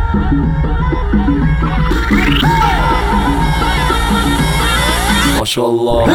ماشاءالله.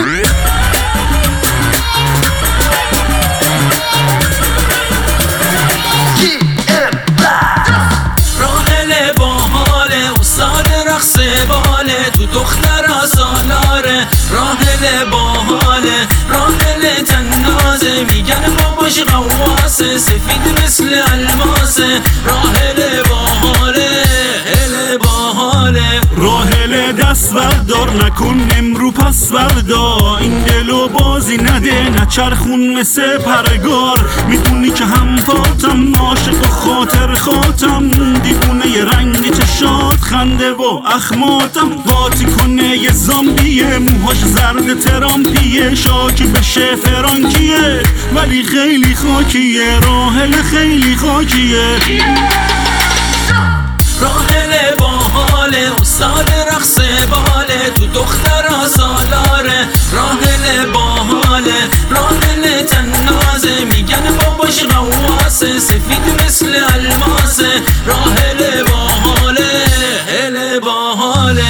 راحل باحاله استاد رقص باله تو دخترا سالاره. راحل باحاله راحل تنازه میگن باباش قواسه سفید مثل الماسه. راحل باحاله هل باحاله. راحل دست بردار نکن امرو پس بردا این دلو بازی نده نچرخون مثل پرگار. میدونی که هم فاتم عاشق و خاطر خاتم دیوونه ی رنگ چشات خنده و اخماتم. واتی کنه یه زامبیه موهاش زرد ترامپیه شاکی بشه فرانکیه ولی خیلی خاکیه. راحل خیلی خاکیه. راحل باحاله استاد رقص باله تو دخترا سالاره. راحل باحاله راحل تنازه میگن باباش قواسه سفید مثل الماسه. راحل باحاله هل باحاله.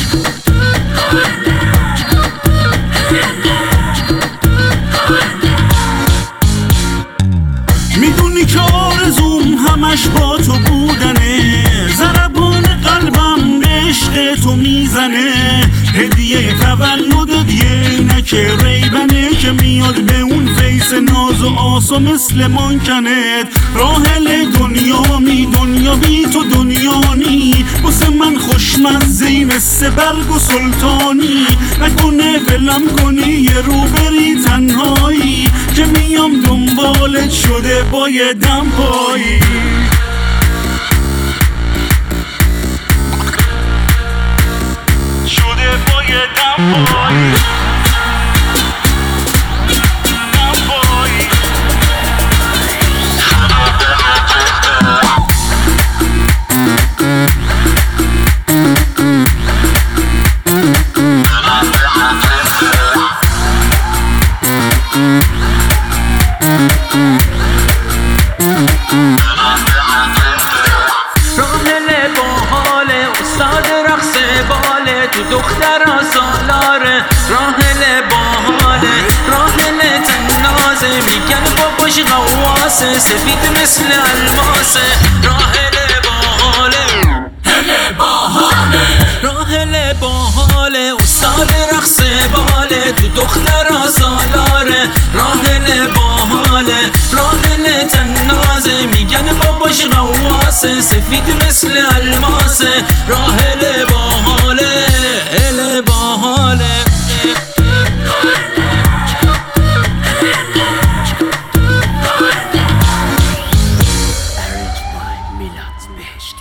میدونی که آرزوم همش با تو بودنه ضربان قلبم به عشق تو میزنه. هدیه تولدت یه عینک ریبنه که میاد به اون فیس ناز و آسا مثل مانکنت. راحل دنیا بی تو دنیا نی واسه من خوشمزه‌ای مثل برگ و سلطانی. نکنه ولم کنی یه رو بری تنهایی که میام دنبالت شده با یه دم پایی. شده با یه دم پایی. راحل باحاله استاد رقص باله تو دخترا سالاره. راحل باحاله راحل تنازه میگن باباش قواسه سفید مثل الماسه. راحل باحاله هل باحاله. راحل باحاله استاد رقص باله تو دخترا سالاره. راحل باحاله راحل تنازه میگن باباش قواسه سفید مثل الماسه. راحل باحاله هل باحاله. Arranged by Milad Besh.